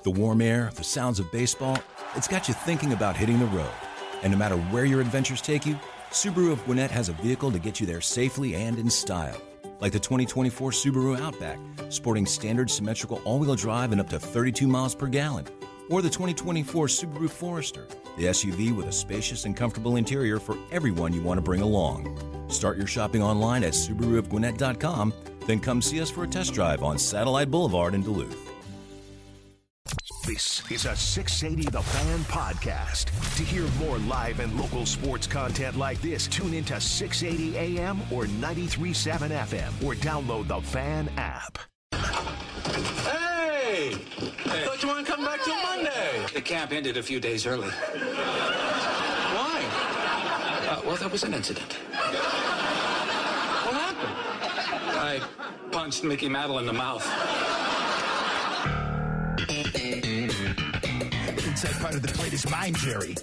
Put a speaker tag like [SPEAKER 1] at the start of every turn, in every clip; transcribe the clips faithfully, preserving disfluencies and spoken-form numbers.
[SPEAKER 1] The warm air, the sounds of baseball, it's got you thinking about hitting the road. And no matter where your adventures take you, Subaru of Gwinnett has a vehicle to get you there safely and in style. Like the twenty twenty-four Subaru Outback, sporting standard symmetrical all-wheel drive and up to thirty-two miles per gallon. Or the twenty twenty-four Subaru Forester, the S U V with a spacious and comfortable interior for everyone you want to bring along. Start your shopping online at Subaru of Gwinnett dot com, then come see us for a test drive on Satellite Boulevard in Duluth.
[SPEAKER 2] This is a six eighty The Fan podcast. To hear more live and local sports content like this, tune into six eighty A M or ninety-three point seven F M or download the Fan app.
[SPEAKER 3] Hey! Hey. Thought you weren't coming back till Monday.
[SPEAKER 4] The camp ended a few days early.
[SPEAKER 3] Why?
[SPEAKER 4] Uh, well, there was an incident.
[SPEAKER 3] What happened?
[SPEAKER 4] I punched Mickey Mantle in the mouth.
[SPEAKER 5] Inside part of the plate is mine, Jerry.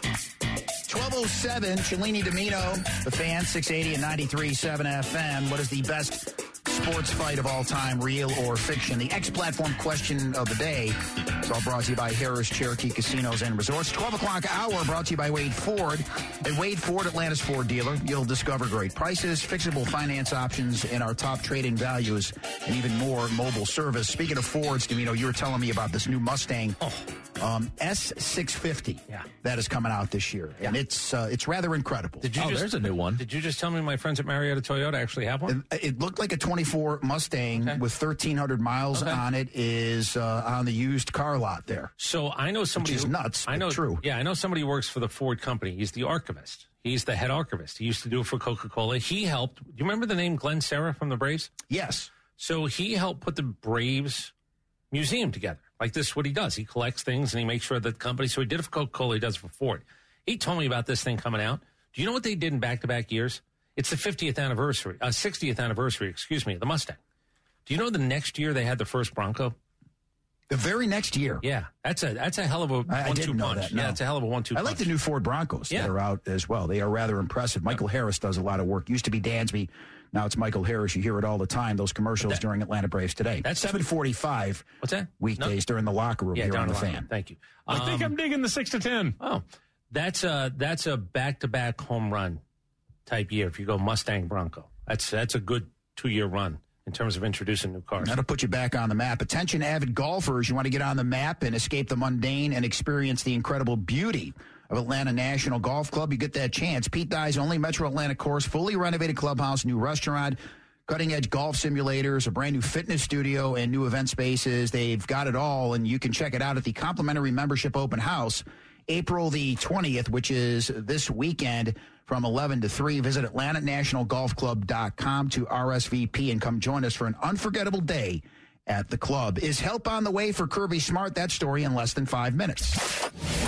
[SPEAKER 5] twelve oh seven, Cellini Domino, The Fan, six eighty and ninety-three point seven F M. What is the best sports fight of all time, real or fiction? The X-Platform question of the day. It's all brought to you by Harris Cherokee Casinos and Resorts. twelve o'clock hour brought to you by Wade Ford. At Wade Ford, Atlanta's Ford dealer, you'll discover great prices, fixable finance options, and our top trade-in values, and even more mobile service. Speaking of Fords, Domino, you were telling me about this new Mustang oh. um, S six fifty
[SPEAKER 6] yeah.
[SPEAKER 5] that is coming out this year, yeah. and it's uh, it's rather incredible.
[SPEAKER 6] Did you
[SPEAKER 7] oh,
[SPEAKER 6] just,
[SPEAKER 7] there's a new one.
[SPEAKER 6] Did you just tell me my friends at Marietta Toyota actually have one?
[SPEAKER 5] It, it looked like a twenty-four Mustang okay. with thirteen hundred miles
[SPEAKER 6] okay.
[SPEAKER 5] on it. Is uh, on the used car lot there.
[SPEAKER 6] So I know somebody
[SPEAKER 5] Which is
[SPEAKER 6] who,
[SPEAKER 5] nuts.
[SPEAKER 6] I know
[SPEAKER 5] true.
[SPEAKER 6] Yeah, I know somebody who works for the Ford company. He's the archivist. He's the head archivist. He used to do it for Coca-Cola. He helped. Do you remember the name Glenn Serra from the Braves?
[SPEAKER 5] Yes.
[SPEAKER 6] So he helped put the Braves museum together. Like this is what he does. He collects things and he makes sure that the company. So he did it for Coca-Cola. He does it for Ford. He told me about this thing coming out. Do you know what they did in back-to-back years? It's the fiftieth anniversary, uh, sixtieth anniversary, excuse me, of the Mustang. Do you know the next year they had the first Bronco?
[SPEAKER 5] The very next year.
[SPEAKER 6] Yeah, that's a that's a hell of a
[SPEAKER 5] I, I
[SPEAKER 6] one-two
[SPEAKER 5] didn't know
[SPEAKER 6] punch.
[SPEAKER 5] that. No.
[SPEAKER 6] Yeah, it's a hell of a one-two
[SPEAKER 5] I
[SPEAKER 6] punch.
[SPEAKER 5] like the new Ford Broncos
[SPEAKER 6] yeah.
[SPEAKER 5] that are out as well. They are rather impressive. Michael yeah. Harris does a lot of work. Used to be Dansby. Now it's Michael Harris. You hear it all the time, those commercials that, during Atlanta Braves Today.
[SPEAKER 6] That's
[SPEAKER 5] seven forty-five
[SPEAKER 6] What's that?
[SPEAKER 5] Weekdays
[SPEAKER 6] no?
[SPEAKER 5] during the locker room
[SPEAKER 6] yeah,
[SPEAKER 5] here on the,
[SPEAKER 6] the
[SPEAKER 5] Fan.
[SPEAKER 6] Thank you.
[SPEAKER 7] I um, think I'm digging the six to ten.
[SPEAKER 6] Oh, that's a, that's a back-to-back home run type year if you go Mustang Bronco. That's, that's a good two-year run in terms of introducing new cars.
[SPEAKER 5] That'll put you back on the map. Attention, avid golfers. You want to get on the map and escape the mundane and experience the incredible beauty of Atlanta National Golf Club. You get that chance. Pete Dye's only Metro Atlanta course, fully renovated clubhouse, new restaurant, cutting-edge golf simulators, a brand-new fitness studio, and new event spaces. They've got it all, and you can check it out at the complimentary membership open house, April the twentieth, which is this weekend from eleven to three. Visit Atlanta National Golf Club dot com to R S V P and come join us for an unforgettable day at the club. Is help on the way for Kirby Smart? That story in less than five minutes.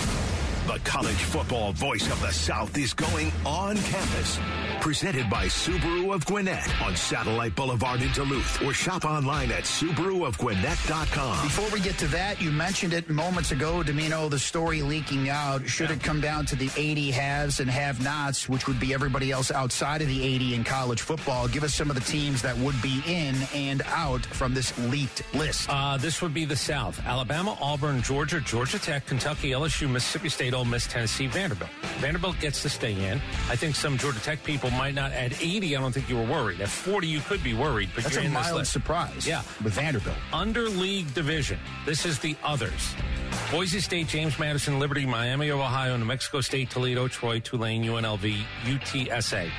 [SPEAKER 2] The college football voice of the South is going on campus. Presented by Subaru of Gwinnett on Satellite Boulevard in Duluth, or shop online at Subaru of Gwinnett dot com.
[SPEAKER 5] Before we get to that, you mentioned it moments ago, Domino, the story leaking out. Should yeah. it come down to the eighty haves and have-nots, which would be everybody else outside of the eighty in college football, give us some of the teams that would be in and out from this leaked list.
[SPEAKER 6] Uh, this would be the South. Alabama, Auburn, Georgia, Georgia Tech, Kentucky, L S U, Mississippi State, Ole Miss, Tennessee, Vanderbilt. Vanderbilt gets to stay in. I think some Georgia Tech people might not. At eighty, I don't think you were worried. At forty, you could be worried, but
[SPEAKER 5] That's
[SPEAKER 6] you're
[SPEAKER 5] a
[SPEAKER 6] in this
[SPEAKER 5] mild
[SPEAKER 6] list.
[SPEAKER 5] surprise
[SPEAKER 6] yeah.
[SPEAKER 5] with Vanderbilt.
[SPEAKER 6] Under league division, this is the others. Boise State, James Madison, Liberty, Miami of Ohio, New Mexico State, Toledo, Troy, Tulane, U N L V, U T S A.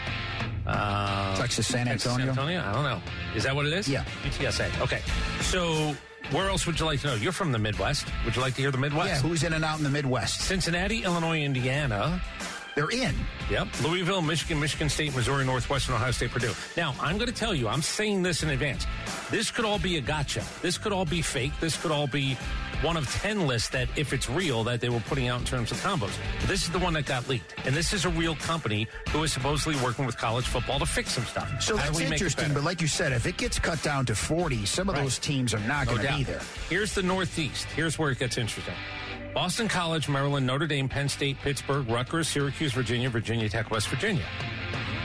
[SPEAKER 6] Uh,
[SPEAKER 5] Texas San Antonio?
[SPEAKER 6] Texas San Antonio? I don't know. Is that what it is?
[SPEAKER 5] Yeah.
[SPEAKER 6] U T S A. Okay. So where else would you like to know? You're from the Midwest. Would you like to hear the Midwest?
[SPEAKER 5] Yeah, who's in and out in the Midwest?
[SPEAKER 6] Cincinnati, Illinois, Indiana.
[SPEAKER 5] They're in.
[SPEAKER 6] Yep. Louisville, Michigan, Michigan State, Missouri, Northwestern, Ohio State, Purdue. Now, I'm going to tell you, I'm saying this in advance. This could all be a gotcha. This could all be fake. This could all be one of ten lists that, if it's real, that they were putting out in terms of combos. But this is the one that got leaked. And this is a real company who is supposedly working with college football to fix some stuff.
[SPEAKER 5] So that's interesting, but like you said, if it gets cut down to forty, some of right. those teams are not
[SPEAKER 6] no
[SPEAKER 5] going to be there.
[SPEAKER 6] Here's the Northeast. Here's where it gets interesting. Boston College, Maryland, Notre Dame, Penn State, Pittsburgh, Rutgers, Syracuse, Virginia, Virginia Tech, West Virginia.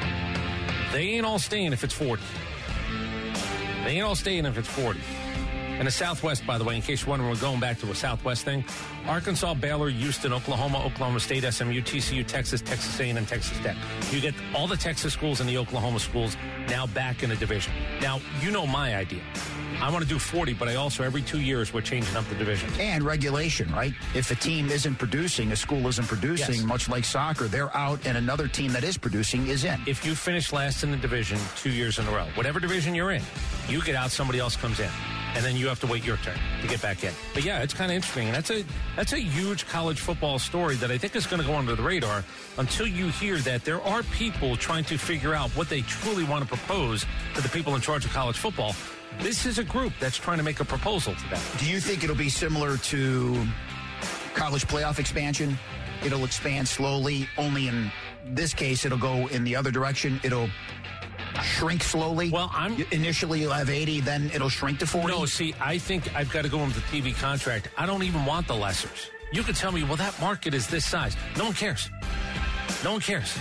[SPEAKER 6] They ain't all staying if it's forty. They ain't all staying if it's forty. And the Southwest, by the way, in case you're wondering, we're going back to a Southwest thing. Arkansas, Baylor, Houston, Oklahoma, Oklahoma State, S M U, T C U, Texas, Texas A and M, Texas Tech. You get all the Texas schools and the Oklahoma schools now back in the division. Now, you know my idea. I want to do forty, but I also, every two years, we're changing up the divisions.
[SPEAKER 5] And regulation, right? If a team isn't producing, a school isn't producing,
[SPEAKER 6] Yes.
[SPEAKER 5] much like soccer, they're out and another team that is producing is in.
[SPEAKER 6] If you finish last in the division two years in a row, whatever division you're in, you get out, somebody else comes in. And then you have to wait your turn to get back in. But yeah, it's kind of interesting. And that's a that's a huge college football story that I think is going to go under the radar until you hear that there are people trying to figure out what they truly want to propose to the people in charge of college football. This is a group that's trying to make a proposal to them.
[SPEAKER 5] Do you think it'll be similar to college playoff expansion? It'll expand slowly, only in this case, it'll go in the other direction. It'll shrink slowly.
[SPEAKER 6] Well, I'm
[SPEAKER 5] initially you'll have eighty, then it'll shrink to forty.
[SPEAKER 6] No, see, I think I've got to go into the T V contract. I don't even want the lessers. You could tell me, well, that market is this size. No one cares. No one cares.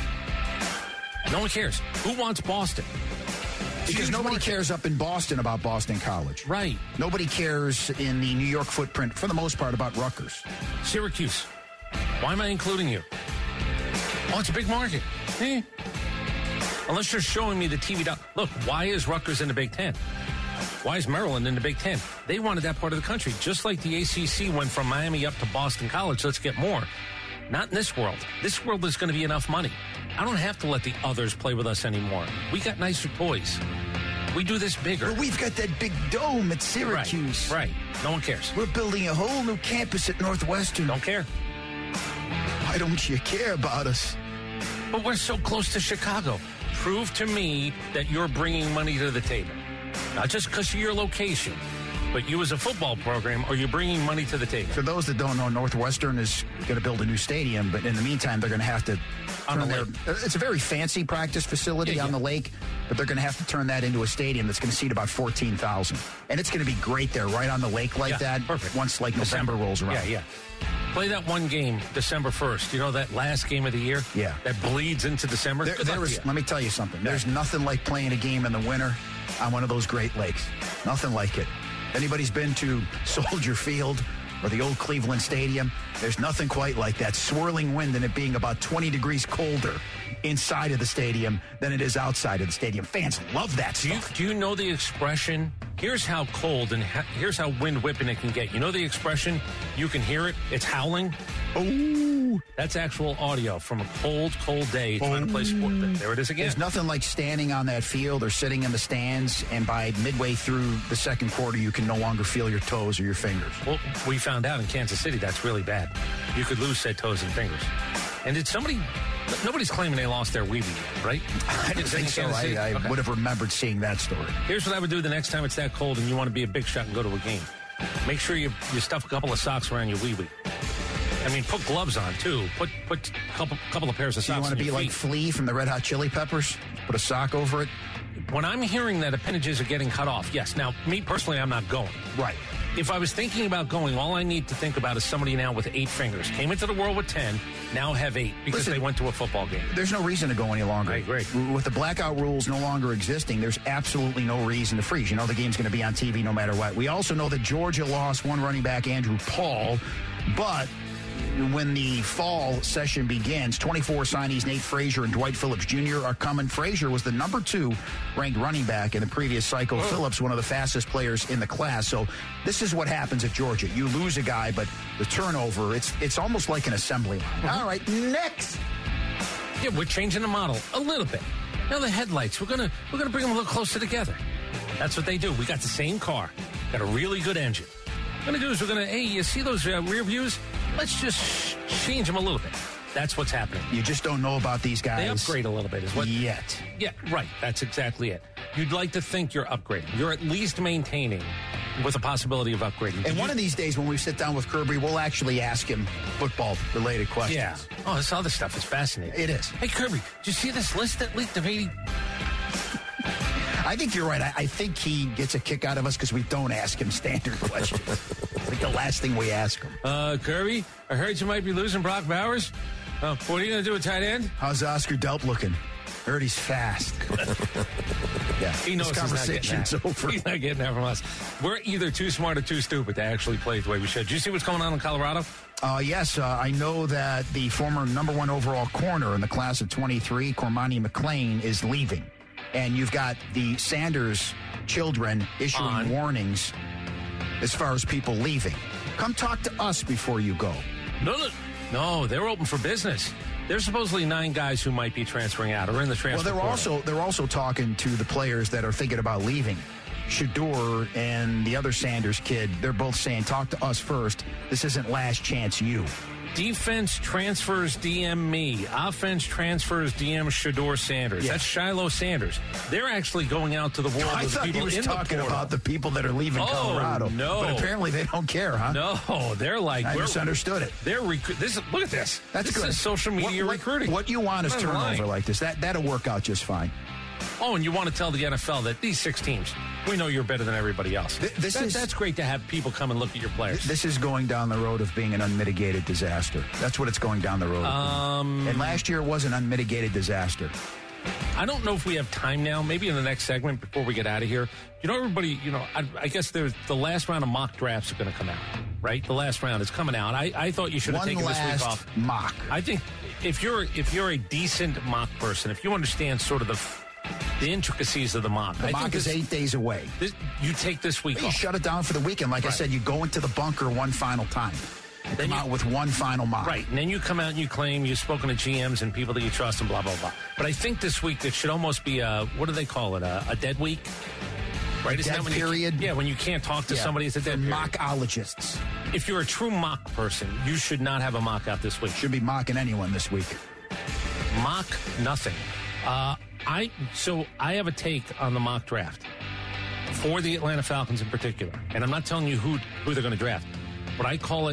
[SPEAKER 6] No one cares. Who wants Boston?
[SPEAKER 5] Because
[SPEAKER 6] Huge
[SPEAKER 5] nobody
[SPEAKER 6] market.
[SPEAKER 5] cares up in Boston about Boston College.
[SPEAKER 6] Right.
[SPEAKER 5] Nobody cares in the New York footprint, for the most part, about Rutgers.
[SPEAKER 6] Syracuse. Why am I including you? Oh, it's a big market. Eh. Unless you're showing me the T V. Do- Look, why is Rutgers in the Big Ten? Why is Maryland in the Big Ten? They wanted that part of the country. Just like the A C C went from Miami up to Boston College. Let's get more. Not in this world. This world is going to be enough money. I don't have to let the others play with us anymore. We got nicer toys. We do this bigger.
[SPEAKER 5] But we've got that big dome at Syracuse.
[SPEAKER 6] Right, right. No one cares.
[SPEAKER 5] We're building a whole new campus at Northwestern.
[SPEAKER 6] Don't care.
[SPEAKER 5] Why don't you care about us?
[SPEAKER 6] But we're so close to Chicago. Prove to me that you're bringing money to the table. Not just because of your location, but you as a football program, are you bringing money to the table?
[SPEAKER 5] For those that don't know, Northwestern is going to build a new stadium, but in the meantime, they're going to have to
[SPEAKER 6] On
[SPEAKER 5] turn
[SPEAKER 6] the
[SPEAKER 5] their.
[SPEAKER 6] lake.
[SPEAKER 5] It's a very fancy practice facility
[SPEAKER 6] Yeah,
[SPEAKER 5] on
[SPEAKER 6] yeah.
[SPEAKER 5] the lake, but they're going to have to turn that into a stadium that's going to seat about fourteen thousand. And it's going to be great there, right on the lake like
[SPEAKER 6] Yeah,
[SPEAKER 5] that.
[SPEAKER 6] perfect.
[SPEAKER 5] Once like
[SPEAKER 6] December.
[SPEAKER 5] November rolls around.
[SPEAKER 6] Yeah, yeah. Play that one game December first. You know, that last game of the year?
[SPEAKER 5] Yeah.
[SPEAKER 6] That bleeds into December?
[SPEAKER 5] There,
[SPEAKER 6] Good
[SPEAKER 5] there
[SPEAKER 6] luck to
[SPEAKER 5] is,
[SPEAKER 6] you.
[SPEAKER 5] let me tell you something. There's nothing like playing a game in the winter on one of those Great Lakes. Nothing like it. Anybody's been to Soldier Field or the old Cleveland Stadium, there's nothing quite like that. Swirling wind and it being about twenty degrees colder inside of the stadium than it is outside of the stadium. Fans love that
[SPEAKER 6] Do you,
[SPEAKER 5] stuff.
[SPEAKER 6] do you know the expression? Here's how cold and ha- here's how wind whipping it can get. You know the expression? You can hear it. It's howling.
[SPEAKER 5] Oh,
[SPEAKER 6] That's actual audio from a cold, cold day trying to play sport. There it is again.
[SPEAKER 5] there's nothing like standing on that field or sitting in the stands, and by midway through the second quarter, you can no longer feel your toes or your fingers.
[SPEAKER 6] Well, we found out in Kansas City that's really bad. You could lose said toes and fingers. And did somebody... Nobody's claiming they lost their wee-wee, right?
[SPEAKER 5] I didn't
[SPEAKER 6] Is it
[SPEAKER 5] think
[SPEAKER 6] in
[SPEAKER 5] so.
[SPEAKER 6] Kansas
[SPEAKER 5] I,
[SPEAKER 6] City?
[SPEAKER 5] I
[SPEAKER 6] Okay.
[SPEAKER 5] would have remembered seeing that story.
[SPEAKER 6] Here's what I would do the next time it's that cold and you want to be a big shot and go to a game. Make sure you, you stuff a couple of socks around your wee-wee. I mean, put gloves on, too. Put put a couple, couple of pairs of
[SPEAKER 5] Do
[SPEAKER 6] socks
[SPEAKER 5] you want to
[SPEAKER 6] on
[SPEAKER 5] be
[SPEAKER 6] your
[SPEAKER 5] like
[SPEAKER 6] feet.
[SPEAKER 5] Flea from the Red Hot Chili Peppers? Put a sock over it?
[SPEAKER 6] When I'm hearing that appendages are getting cut off, yes. Now, me personally, I'm not going.
[SPEAKER 5] Right.
[SPEAKER 6] If I was thinking about going, all I need to think about is somebody now with eight fingers. Came into the world with ten, now have eight because
[SPEAKER 5] Listen,
[SPEAKER 6] they went to a football game.
[SPEAKER 5] There's no reason to go any longer.
[SPEAKER 6] I agree.
[SPEAKER 5] With the blackout rules no longer existing, there's absolutely no reason to freeze. You know the game's going to be on T V no matter what. We also know that Georgia lost one running back, Andrew Paul, but when the fall session begins, twenty-four signees, Nate Frazier and Dwight Phillips Junior are coming. Frazier was the number two ranked running back in the previous cycle.
[SPEAKER 6] Oh.
[SPEAKER 5] Phillips, one of the fastest players in the class. So this is what happens at Georgia. You lose a guy, but the turnover, it's it's almost like an assembly line.
[SPEAKER 6] Mm-hmm.
[SPEAKER 5] All right, next.
[SPEAKER 6] Yeah, we're changing the model a little bit. Now the headlights, we're gonna we're gonna bring them a little closer together. That's what they do. We got the same car, got a really good engine. What we're gonna do is we're gonna hey, you see those uh, rear views? Let's just sh- change them a little bit. That's what's happening.
[SPEAKER 5] You just don't know about these guys.
[SPEAKER 6] They upgrade a little bit, is what.
[SPEAKER 5] Yet.
[SPEAKER 6] Yeah, right. That's exactly it. You'd like to think you're upgrading. You're at least maintaining with a possibility of upgrading.
[SPEAKER 5] And
[SPEAKER 6] Did
[SPEAKER 5] one
[SPEAKER 6] you-
[SPEAKER 5] of these days when we sit down with Kirby, we'll actually ask him football-related questions.
[SPEAKER 6] Yeah. Oh, this other stuff is fascinating.
[SPEAKER 5] It is.
[SPEAKER 6] Hey, Kirby, did you see this list that leaked of eighty?
[SPEAKER 5] I think you're right. I, I think he gets a kick out of us because we don't ask him standard questions. It's like the last thing we ask him.
[SPEAKER 6] Uh, Kirby, I heard you might be losing Brock Bowers. Oh, what are you going to do at tight end?
[SPEAKER 5] How's Oscar Delp looking? Heard he's fast. Yeah,
[SPEAKER 6] He knows
[SPEAKER 5] this conversation's
[SPEAKER 6] he's not getting
[SPEAKER 5] over.
[SPEAKER 6] that. He's not getting that from us. We're either too smart or too stupid to actually play the way we should. Do you see what's going on in Colorado?
[SPEAKER 5] Uh, yes, uh, I know that the former number one overall corner in the class of twenty-three, Cormani McLean, is leaving. And you've got the Sanders children issuing
[SPEAKER 6] On.
[SPEAKER 5] warnings as far as people leaving. Come talk to us before you go.
[SPEAKER 6] No, no, no, they're open for business. There's supposedly nine guys who might be transferring out or in the transfer
[SPEAKER 5] Well, they're
[SPEAKER 6] portal.
[SPEAKER 5] also they're also talking to the players that are thinking about leaving. Shador and the other Sanders kid, they're both saying, talk to us first. This isn't last chance you.
[SPEAKER 6] Defense transfers D M me. Offense transfers D M Shador Sanders.
[SPEAKER 5] Yeah.
[SPEAKER 6] That's Shiloh Sanders. They're actually going out to the world
[SPEAKER 5] I
[SPEAKER 6] of the
[SPEAKER 5] thought
[SPEAKER 6] people
[SPEAKER 5] he was
[SPEAKER 6] in
[SPEAKER 5] talking
[SPEAKER 6] the portal.
[SPEAKER 5] about the people that are leaving
[SPEAKER 6] Oh,
[SPEAKER 5] Colorado.
[SPEAKER 6] no.
[SPEAKER 5] But apparently they don't care, huh?
[SPEAKER 6] No, they're like
[SPEAKER 5] I
[SPEAKER 6] we're-
[SPEAKER 5] misunderstood it.
[SPEAKER 6] They're recru- this. Is, look at this.
[SPEAKER 5] That's
[SPEAKER 6] this
[SPEAKER 5] good.
[SPEAKER 6] is social media
[SPEAKER 5] what, what,
[SPEAKER 6] recruiting.
[SPEAKER 5] What you want is
[SPEAKER 6] I'm not
[SPEAKER 5] turnover
[SPEAKER 6] lying.
[SPEAKER 5] like this. That that'll work out just fine.
[SPEAKER 6] Oh, and you want to tell the N F L that these six teams, we know you're better than everybody else.
[SPEAKER 5] Th- this
[SPEAKER 6] That-
[SPEAKER 5] is-
[SPEAKER 6] that's great to have people come and look at your players.
[SPEAKER 5] This is going down the road of being an unmitigated disaster. That's what it's going down the road of.
[SPEAKER 6] Um,
[SPEAKER 5] and last year was an unmitigated disaster.
[SPEAKER 6] I don't know if we have time now. Maybe in the next segment before we get out of here. You know, everybody. You know, I, I guess there's the last round of mock drafts are going to come out, right? The last round is coming out. I, I thought you should have
[SPEAKER 5] One
[SPEAKER 6] taken this
[SPEAKER 5] last
[SPEAKER 6] week off.
[SPEAKER 5] mock.
[SPEAKER 6] I think if you're if you're a decent mock person, if you understand sort of the the intricacies of the mock,
[SPEAKER 5] The
[SPEAKER 6] I
[SPEAKER 5] mock
[SPEAKER 6] think
[SPEAKER 5] is
[SPEAKER 6] this,
[SPEAKER 5] eight days away.
[SPEAKER 6] this, you take this week
[SPEAKER 5] You
[SPEAKER 6] off.
[SPEAKER 5] shut it down for the weekend. Like I
[SPEAKER 6] Right.
[SPEAKER 5] said, you go into the bunker one final time. And
[SPEAKER 6] Then
[SPEAKER 5] come
[SPEAKER 6] you-
[SPEAKER 5] out with one final mock.
[SPEAKER 6] Right, and then you come out and you claim you've spoken to G Ms and people that you trust and blah, blah, blah. But I think this week it should almost be a, what do they call it, a, a dead week? Right? Isn't
[SPEAKER 5] dead
[SPEAKER 6] that when you-
[SPEAKER 5] period?
[SPEAKER 6] yeah, when you can't talk to
[SPEAKER 5] Yeah,
[SPEAKER 6] somebody, it's a
[SPEAKER 5] for
[SPEAKER 6] dead period.
[SPEAKER 5] mockologists.
[SPEAKER 6] If you're a true mock person, you should not have a mock out this week.
[SPEAKER 5] Should be mocking anyone this week.
[SPEAKER 6] Mock nothing. Uh, I so I have a take on the mock draft for the Atlanta Falcons in particular, and I'm not telling you who who they're going to draft, but I call it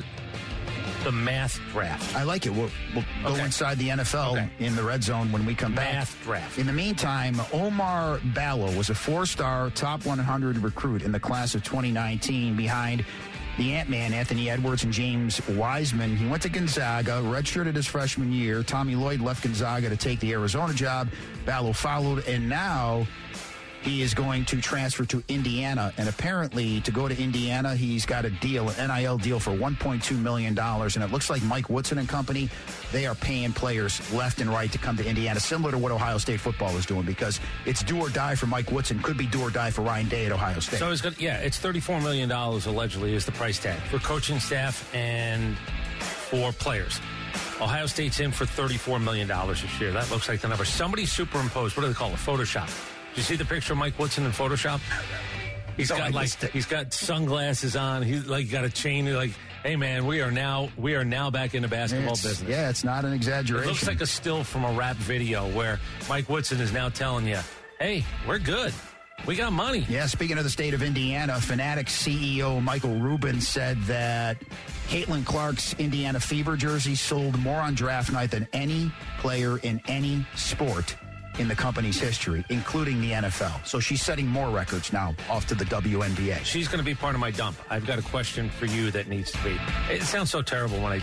[SPEAKER 6] the math draft.
[SPEAKER 5] I like it. We'll, we'll go
[SPEAKER 6] Okay.
[SPEAKER 5] inside the N F L
[SPEAKER 6] Okay.
[SPEAKER 5] in the red zone when we come back.
[SPEAKER 6] Math draft.
[SPEAKER 5] In the meantime, Omar Ballo was a four-star top one hundred recruit in the class of twenty nineteen behind the Ant-Man, Anthony Edwards, and James Wiseman. He went to Gonzaga, redshirted his freshman year. Tommy Lloyd left Gonzaga to take the Arizona job. Ballo followed, and now he is going to transfer to Indiana. And apparently, to go to Indiana, he's got a deal, an N I L deal for one point two million dollars. And it looks like Mike Woodson and company, they are paying players left and right to come to Indiana, similar to what Ohio State football is doing, because it's do or die for Mike Woodson, could be do or die for Ryan Day at Ohio State.
[SPEAKER 6] So it's good. Yeah, it's thirty-four million dollars allegedly is the price tag for coaching staff and for players. Ohio State's in for thirty-four million dollars this year. That looks like the number. Somebody superimposed, what do they call it? Photoshop. Did you see the picture of Mike Woodson in Photoshop? He's
[SPEAKER 5] No,
[SPEAKER 6] got
[SPEAKER 5] I
[SPEAKER 6] like
[SPEAKER 5] missed it.
[SPEAKER 6] he's got sunglasses on. He's like got a chain. Like, hey man, we are now we are now back in the basketball
[SPEAKER 5] It's-
[SPEAKER 6] business.
[SPEAKER 5] Yeah, it's not an
[SPEAKER 6] It
[SPEAKER 5] exaggeration.
[SPEAKER 6] looks like a still from a rap video where Mike Woodson is now telling you, hey, we're good. We got money.
[SPEAKER 5] Yeah, speaking of the state of Indiana, Fanatics C E O Michael Rubin said that Caitlin Clark's Indiana Fever jersey sold more on draft night than any player in any sport in the company's history, including the N F L. So she's setting more records now off to the W N B A.
[SPEAKER 6] She's going to be part of my dump. I've got a question for you that needs to be. It sounds so terrible when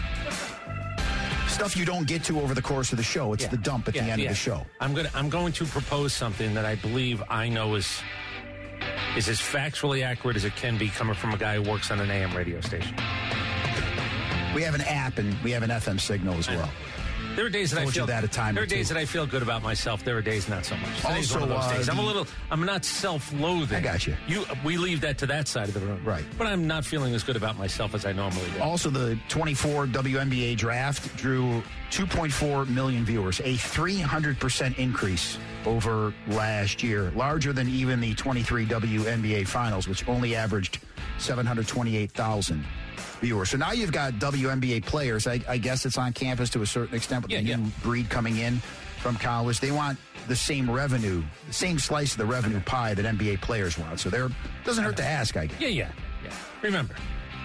[SPEAKER 6] I.
[SPEAKER 5] Stuff you don't get to over the course of the show. It's
[SPEAKER 6] Yeah.
[SPEAKER 5] the dump at
[SPEAKER 6] Yeah,
[SPEAKER 5] the end
[SPEAKER 6] yeah.
[SPEAKER 5] of the show.
[SPEAKER 6] I'm going. To, I'm going to propose something that I believe I know is is as factually accurate as it can be, coming from a guy who works on an A M radio station.
[SPEAKER 5] We have an app and we have an F M signal as well.
[SPEAKER 6] There are days that I
[SPEAKER 5] Told you
[SPEAKER 6] feel
[SPEAKER 5] that a time
[SPEAKER 6] There
[SPEAKER 5] or
[SPEAKER 6] are days
[SPEAKER 5] two.
[SPEAKER 6] that I feel good about myself. There are days not so much. Today's
[SPEAKER 5] Also,
[SPEAKER 6] one of those
[SPEAKER 5] uh,
[SPEAKER 6] days. I'm a
[SPEAKER 5] the-
[SPEAKER 6] little. I'm not self-loathing.
[SPEAKER 5] I got you.
[SPEAKER 6] You. We leave that to that side of the room,
[SPEAKER 5] Right.
[SPEAKER 6] But I'm not feeling as good about myself as I normally do.
[SPEAKER 5] Also, the twenty-four W N B A draft drew two point four million viewers, a three hundred percent increase over last year, larger than even the twenty-three W N B A finals, which only averaged seven hundred twenty-eight thousand viewers. So now you've got W N B A players. I, I guess it's on campus to a certain extent with
[SPEAKER 6] Yeah,
[SPEAKER 5] the
[SPEAKER 6] yeah.
[SPEAKER 5] new breed coming in from college. They want the same revenue, the same slice of the revenue pie that N B A players want. So there doesn't hurt to ask, I guess.
[SPEAKER 6] Yeah, yeah, yeah. Remember,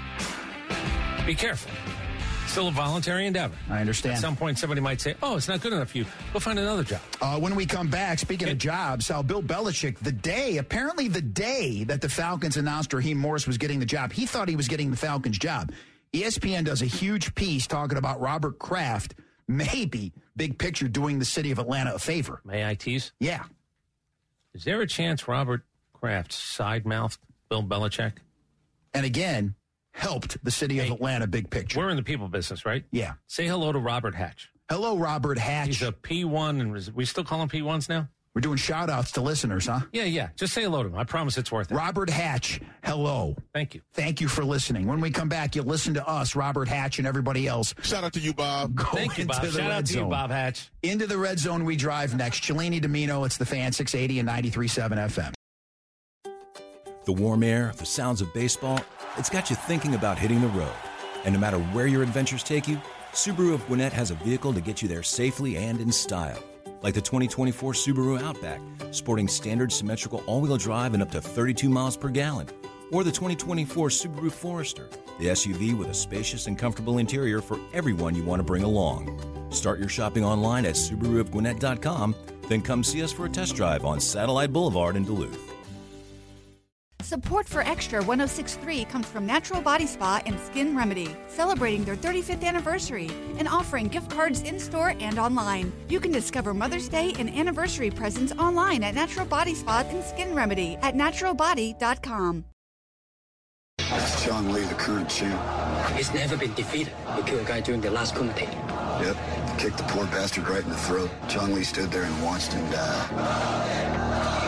[SPEAKER 6] be careful. Still a voluntary endeavor.
[SPEAKER 5] I understand.
[SPEAKER 6] At some point, somebody might say, "Oh, it's not good enough for you. Go find another job."
[SPEAKER 5] Uh, when we come back, speaking of jobs, how Bill Belichick, the day, apparently the day that the Falcons announced Raheem Morris was getting the job, he thought he was getting the Falcons' job. E S P N does a huge piece talking about Robert Kraft, maybe, big picture, doing the city of Atlanta a favor.
[SPEAKER 6] May I tease?
[SPEAKER 5] Yeah.
[SPEAKER 6] Is there a chance Robert Kraft side-mouthed Bill Belichick?
[SPEAKER 5] And again, helped the city
[SPEAKER 6] Hey,
[SPEAKER 5] of Atlanta big picture.
[SPEAKER 6] We're in the people business, right?
[SPEAKER 5] Yeah.
[SPEAKER 6] Say hello to Robert Hatch.
[SPEAKER 5] Hello, Robert Hatch.
[SPEAKER 6] He's a P one, and we still call him P ones now?
[SPEAKER 5] We're doing shout-outs to listeners, huh?
[SPEAKER 6] Yeah, yeah. Just say hello to him. I promise it's worth it.
[SPEAKER 5] Robert Hatch, hello.
[SPEAKER 6] Thank you.
[SPEAKER 5] Thank you for listening. When we come back, you'll listen to us, Robert Hatch, and everybody else.
[SPEAKER 8] Shout out to you, Bob.
[SPEAKER 5] Go
[SPEAKER 6] Thank you,
[SPEAKER 5] into
[SPEAKER 6] Bob.
[SPEAKER 5] the
[SPEAKER 6] Shout
[SPEAKER 5] red
[SPEAKER 6] out to
[SPEAKER 5] zone.
[SPEAKER 6] you, Bob Hatch.
[SPEAKER 5] Into the red zone we drive next. Cellini Domino, it's the Fan, six eighty and ninety-three point seven F M.
[SPEAKER 1] The warm air, the sounds of baseball, it's got you thinking about hitting the road. And no matter where your adventures take you, Subaru of Gwinnett has a vehicle to get you there safely and in style. Like the twenty twenty-four Subaru Outback, sporting standard symmetrical all-wheel drive and up to thirty-two miles per gallon. Or the twenty twenty-four Subaru Forester, the S U V with a spacious and comfortable interior for everyone you want to bring along. Start your shopping online at Subaru of Gwinnett dot com, then come see us for a test drive on Satellite Boulevard in Duluth.
[SPEAKER 9] Support for Extra one oh six point three comes from Natural Body Spa and Skin Remedy, celebrating their thirty-fifth anniversary and offering gift cards in-store and online. You can discover Mother's Day and anniversary presents online at Natural Body Spa and Skin Remedy at natural body dot com.
[SPEAKER 10] It's John Lee, the current champ.
[SPEAKER 11] He's never been defeated. He killed a guy during the last commentator.
[SPEAKER 10] Yep, kicked the poor bastard right in the throat. John Lee stood there and watched him die.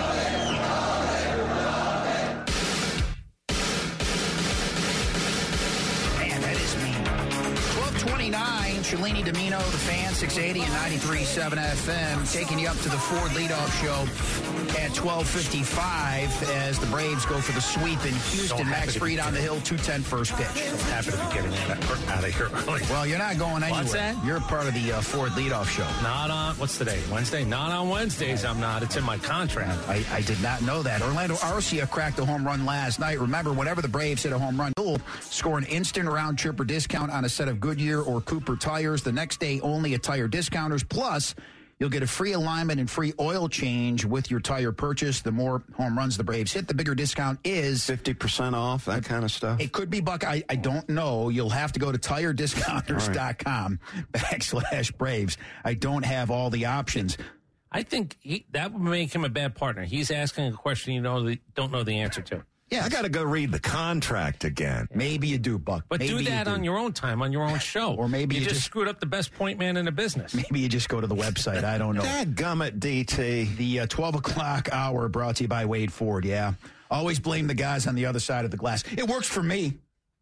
[SPEAKER 5] twenty-nine, Cellini Domino, the Fan, six eighty and ninety-three point seven F M, taking you up to the Ford leadoff show at twelve fifty-five as the Braves go for the sweep in Houston. Max Fried on the hill, two ten first pitch.
[SPEAKER 6] So happy to be getting out of here early.
[SPEAKER 5] Well, you're not going anywhere.
[SPEAKER 6] What's that?
[SPEAKER 5] You're part of the uh, Ford leadoff show.
[SPEAKER 6] Not on, what's today? Wednesday? Not on Wednesdays, I'm not. It's in my contract.
[SPEAKER 5] I, I did not know that. Orlando Arcia cracked a home run last night. Remember, whenever the Braves hit a home run, you'll score an instant round trip or discount on a set of Goodyear or Cooper tires. The next day only at Tire Discounters. Plus, you'll get a free alignment and free oil change with your tire purchase. The more home runs the Braves hit, the bigger discount is.
[SPEAKER 8] fifty percent off, that kind of stuff.
[SPEAKER 5] It could be, Buck. I, I don't know. You'll have to go to tire discounters dot com backslash Braves. I don't have all the options.
[SPEAKER 6] I think he, that would make him a bad partner. He's asking a question you know the, don't know the answer to.
[SPEAKER 8] Yeah, I got to go read the contract again.
[SPEAKER 5] Maybe you do, Buck.
[SPEAKER 6] But
[SPEAKER 5] maybe
[SPEAKER 6] do that
[SPEAKER 5] do.
[SPEAKER 6] on your own time, on your own show.
[SPEAKER 5] Or maybe
[SPEAKER 6] you,
[SPEAKER 5] you
[SPEAKER 6] just,
[SPEAKER 5] just
[SPEAKER 6] screwed up the best point man in the business.
[SPEAKER 5] Maybe you just go to the website. I don't know.
[SPEAKER 8] Dadgummit, D T.
[SPEAKER 5] The uh, twelve o'clock hour brought to you by Wade Ford, yeah. Always blame the guys on the other side of the glass. It works for me.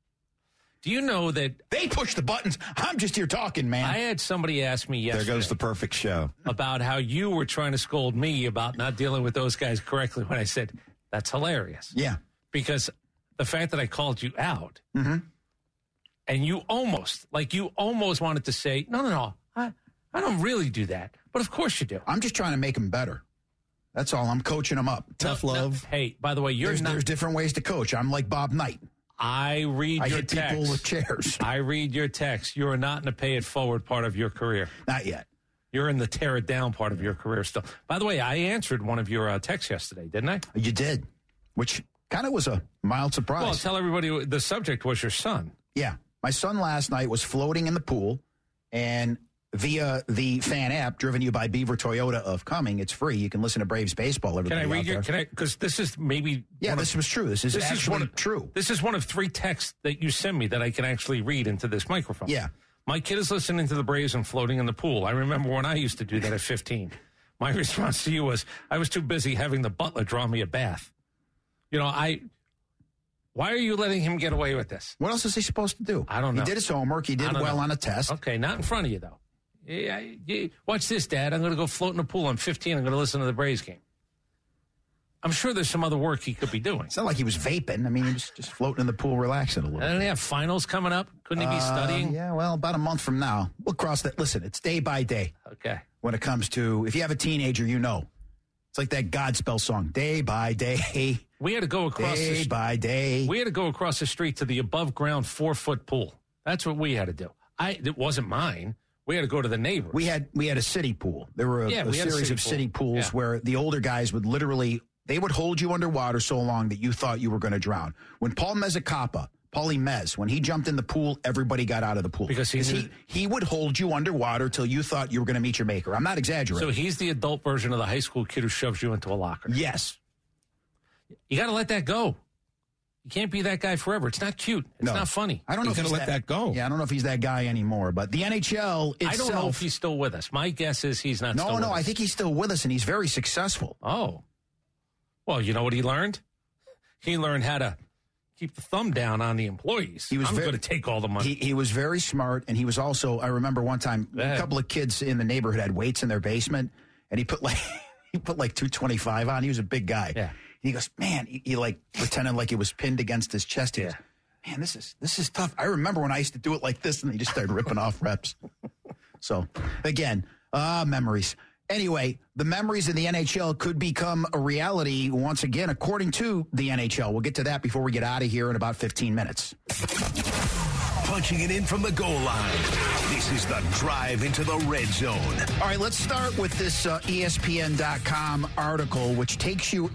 [SPEAKER 6] Do you know that
[SPEAKER 5] they push the buttons? I'm just here talking, man.
[SPEAKER 6] I had somebody ask me yesterday.
[SPEAKER 8] There goes the perfect show.
[SPEAKER 6] About how you were trying to scold me about not dealing with those guys correctly when I said, that's hilarious.
[SPEAKER 5] Yeah.
[SPEAKER 6] Because the fact that I called you out,
[SPEAKER 5] mm-hmm.
[SPEAKER 6] and you almost, like you almost wanted to say, no, no, no, I, I don't really do that. But of course you do.
[SPEAKER 5] I'm just trying to make them better. That's all. I'm coaching them up.
[SPEAKER 8] Tough
[SPEAKER 6] no,
[SPEAKER 8] love.
[SPEAKER 6] No, hey, by the way, you're
[SPEAKER 5] there's,
[SPEAKER 6] not.
[SPEAKER 5] There's different ways to coach. I'm like Bob Knight.
[SPEAKER 6] I read
[SPEAKER 5] I
[SPEAKER 6] your
[SPEAKER 5] hit
[SPEAKER 6] text.
[SPEAKER 5] people with chairs.
[SPEAKER 6] I read your text. You are not in the pay it forward part of your career.
[SPEAKER 5] Not yet.
[SPEAKER 6] You're in the tear it down part of your career still. By the way, I answered one of your uh, texts yesterday, didn't I?
[SPEAKER 5] You did, which kind of was a mild surprise.
[SPEAKER 6] Well, tell everybody the subject was your son.
[SPEAKER 5] Yeah. My son last night was floating in the pool, and via the Fan app, driven you by Beaver Toyota of Cumming, it's free. You can listen to Braves baseball every day.
[SPEAKER 6] Can I read your? Can I? Because this is maybe.
[SPEAKER 5] Yeah, this
[SPEAKER 6] of,
[SPEAKER 5] was true. This is
[SPEAKER 6] this
[SPEAKER 5] actually
[SPEAKER 6] is one of,
[SPEAKER 5] true.
[SPEAKER 6] This is one of three texts that you send me that I can actually read into this microphone.
[SPEAKER 5] Yeah.
[SPEAKER 6] My kid is listening to the Braves and floating in the pool. I remember when I used to do that at fifteen. My response to you was, I was too busy having the butler draw me a bath. You know, I. Why are you letting him get away with this?
[SPEAKER 5] What else is he supposed to do?
[SPEAKER 6] I don't know.
[SPEAKER 5] He did his homework. He did well
[SPEAKER 6] know.
[SPEAKER 5] on a test.
[SPEAKER 6] Okay, not in front of you, though. Yeah, yeah. Watch this, Dad. I'm going to go float in the pool. I'm fifteen. I'm going to listen to the Braves game. I'm sure there's some other work he could be doing.
[SPEAKER 5] It's not like he was vaping. I mean, he was just floating in the pool, relaxing a little
[SPEAKER 6] And
[SPEAKER 5] bit.
[SPEAKER 6] they have finals coming up. Couldn't he be studying?
[SPEAKER 5] Uh, yeah, well, about a month from now. We'll cross that. Listen, it's day by day.
[SPEAKER 6] Okay.
[SPEAKER 5] When it comes to, if you have a teenager, you know. It's like that Godspell song, day by day.
[SPEAKER 6] We had to go across
[SPEAKER 5] day
[SPEAKER 6] the,
[SPEAKER 5] by day.
[SPEAKER 6] We had to go across the street to the above ground four foot pool. That's what we had to do. I it wasn't mine. We had to go to the neighbors.
[SPEAKER 5] We had we had a city pool. There were a,
[SPEAKER 6] yeah,
[SPEAKER 5] a
[SPEAKER 6] we had
[SPEAKER 5] series
[SPEAKER 6] a
[SPEAKER 5] of
[SPEAKER 6] city
[SPEAKER 5] city
[SPEAKER 6] pool.
[SPEAKER 5] pools
[SPEAKER 6] Yeah.
[SPEAKER 5] where the older guys would literally, they would hold you underwater so long that you thought you were going to drown. When Paul Mezzacapa, Paulie Mez, when he jumped in the pool, everybody got out of the pool.
[SPEAKER 6] Because he,
[SPEAKER 5] he, he would hold you underwater till you thought you were going to meet your maker. I'm not exaggerating.
[SPEAKER 6] So he's the adult version of the high school kid who shoves you into a locker.
[SPEAKER 5] Yes.
[SPEAKER 6] You got to let that go. You can't be that guy forever. It's not cute. It's
[SPEAKER 5] no.
[SPEAKER 6] not funny.
[SPEAKER 5] I don't know
[SPEAKER 7] he's
[SPEAKER 5] if he's
[SPEAKER 7] going to let that, that go.
[SPEAKER 5] Yeah, I don't know if he's that guy anymore. But the N H L itself...
[SPEAKER 6] I don't know if he's still with us. My guess is he's not
[SPEAKER 5] no,
[SPEAKER 6] still with
[SPEAKER 5] no,
[SPEAKER 6] us.
[SPEAKER 5] No, I think he's still with us, and he's very successful.
[SPEAKER 6] Oh. Well, you know what he learned? He learned how to keep the thumb down on the employees.
[SPEAKER 5] He was
[SPEAKER 6] I'm
[SPEAKER 5] very,
[SPEAKER 6] going to take all the money.
[SPEAKER 5] He, he was very smart, and he was also, I remember one time, a couple of kids in the neighborhood had weights in their basement, and he put like he put like two twenty-five on. He was a big guy.
[SPEAKER 6] Yeah.
[SPEAKER 5] He goes, man, he, he like pretended like it was pinned against his chest. He yeah. goes, man, this is this is tough. I remember when I used to do it like this, and he just started ripping off reps. So, again, uh, memories. Anyway, the memories of the N H L could become a reality once again, according to the N H L. We'll get to that before we get out of here in about fifteen minutes.
[SPEAKER 2] Punching it in from the goal line. This is the drive into the red zone.
[SPEAKER 5] All right, let's start with this uh, E S P N dot com article, which takes you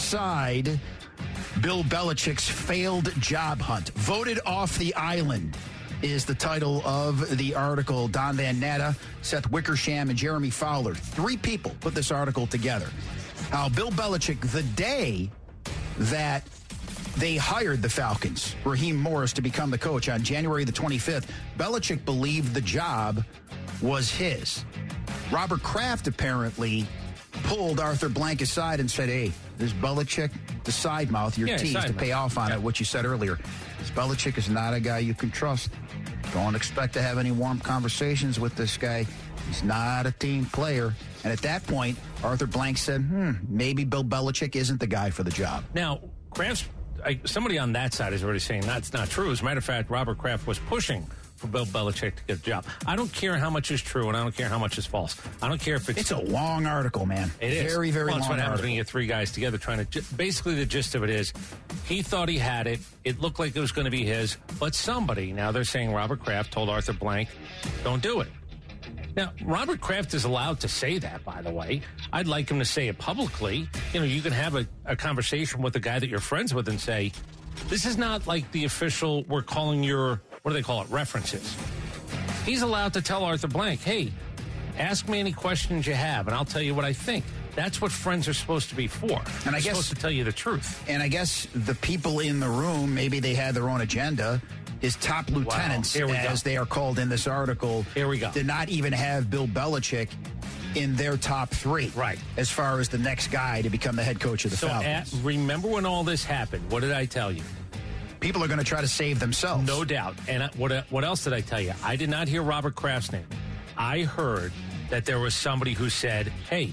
[SPEAKER 5] inside Bill Belichick's failed job hunt. Voted off the island is the title of the article. Don Van Natta, Seth Wickersham, and Jeremy Fowler. Three people put this article together. How Bill Belichick, the day that they hired the Falcons, Raheem Morris, to become the coach on January the twenty-fifth, Belichick believed the job was his. Robert Kraft apparently pulled Arthur Blank aside and said, hey, this Belichick, the side mouth, your
[SPEAKER 6] yeah,
[SPEAKER 5] tease to pay off on yeah. it, what you said earlier. This Belichick is not a guy you can trust. Don't expect to have any warm conversations with this guy. He's not a team player. And at that point, Arthur Blank said, hmm, maybe Bill Belichick isn't the guy for the job.
[SPEAKER 6] Now, Kraft's, I, somebody on that side is already saying that's not true. As a matter of fact, Robert Kraft was pushing for Bill Belichick to get the job. I don't care how much is true, and I don't care how much is false. I don't care if it's...
[SPEAKER 5] It's a long article, man.
[SPEAKER 6] It is.
[SPEAKER 5] Very, very
[SPEAKER 6] well,
[SPEAKER 5] long
[SPEAKER 6] that's what happens
[SPEAKER 5] article.
[SPEAKER 6] when you get three guys together trying to... Basically, the gist of it is, he thought he had it. It looked like it was going to be his, but somebody, now they're saying Robert Kraft told Arthur Blank, don't do it. Now, Robert Kraft is allowed to say that, by the way. I'd like him to say it publicly. You know, you can have a, a conversation with a guy that you're friends with and say, this is not like the official, we're calling your, what do they call it, references. He's allowed to tell Arthur Blank, hey, ask me any questions you have, and I'll tell you what I think. That's what friends are supposed to be for. And I guess supposed to tell you the truth.
[SPEAKER 5] And I guess the people in the room, maybe they had their own agenda. His top lieutenants,
[SPEAKER 6] wow.
[SPEAKER 5] as go. they are called in this article,
[SPEAKER 6] Here we go.
[SPEAKER 5] did not even have Bill Belichick in their top three.
[SPEAKER 6] Right.
[SPEAKER 5] As far as the next guy to become the head coach of the
[SPEAKER 6] so
[SPEAKER 5] Falcons.
[SPEAKER 6] At, remember when all this happened? What did I tell you?
[SPEAKER 5] People are going to try to save themselves.
[SPEAKER 6] No doubt. And I, what what else did I tell you? I did not hear Robert Kraft's name. I heard that there was somebody who said, hey,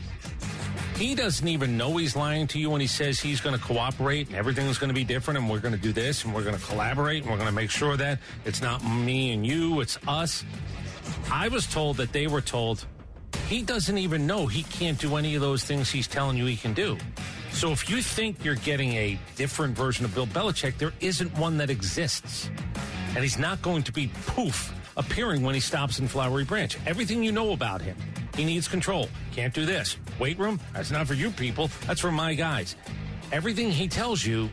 [SPEAKER 6] he doesn't even know he's lying to you when he says he's going to cooperate and everything's going to be different and we're going to do this and we're going to collaborate and we're going to make sure that it's not me and you, it's us. I was told that they were told he doesn't even know he can't do any of those things he's telling you he can do. So if you think you're getting a different version of Bill Belichick, there isn't one that exists. And he's not going to be, poof, appearing when he stops in Flowery Branch. Everything you know about him, he needs control. Can't do this. Weight room, that's not for you people. That's for my guys. Everything he tells you,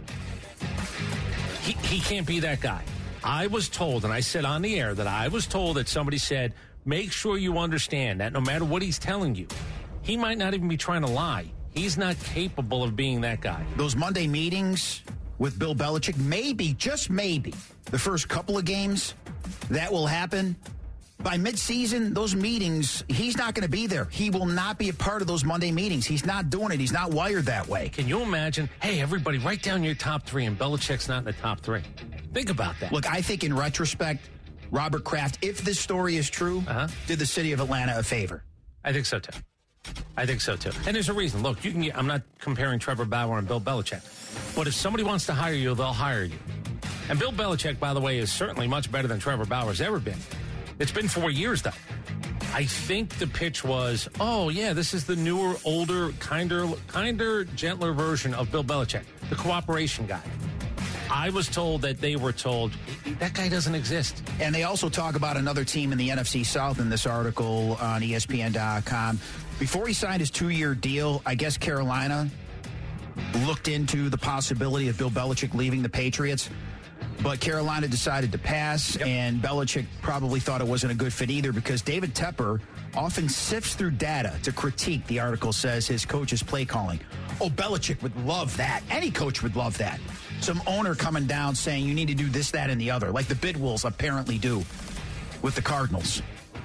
[SPEAKER 6] he, he can't be that guy. I was told, and I said on the air, that I was told that somebody said, make sure you understand that no matter what he's telling you, he might not even be trying to lie. He's not capable of being that guy.
[SPEAKER 5] Those Monday meetings with Bill Belichick, maybe, just maybe, the first couple of games, that will happen. By midseason, those meetings, he's not going to be there. He will not be a part of those Monday meetings. He's not doing it. He's not wired that way.
[SPEAKER 6] Can you imagine? Hey, everybody, write down your top three, and Belichick's not in the top three. Think about that.
[SPEAKER 5] Look, I think in retrospect, Robert Kraft, if this story is true, uh-huh. did the city of Atlanta a favor.
[SPEAKER 6] I think so, too. I think so, too. And there's a reason. Look, you can get, I'm not comparing Trevor Bauer and Bill Belichick. But if somebody wants to hire you, they'll hire you. And Bill Belichick, by the way, is certainly much better than Trevor Bauer's ever been. It's been four years, though. I think the pitch was, oh, yeah, this is the newer, older, kinder, kinder, gentler version of Bill Belichick, the cooperation guy. I was told that they were told that guy doesn't exist.
[SPEAKER 5] And they also talk about another team in the N F C South in this article on E S P N dot com. Before he signed his two-year deal, I guess Carolina looked into the possibility of Bill Belichick leaving the Patriots. But Carolina decided to pass, yep. and Belichick probably thought it wasn't a good fit either because David Tepper often sifts through data to critique, the article says, his coach's play calling. Oh, Belichick would love that. Any coach would love that. Some owner coming down saying you need to do this, that, and the other, like the Bidwills apparently do with the Cardinals.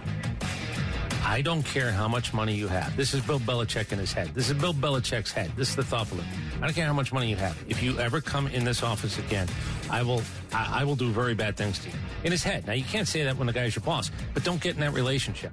[SPEAKER 6] I don't care how much money you have. This is Bill Belichick in his head. This is Bill Belichick's head. This is the thought of it. I don't care how much money you have. If you ever come in this office again, I will I, I will do very bad things to you. In his head. Now, you can't say that when the guy's your boss, but don't get in that relationship.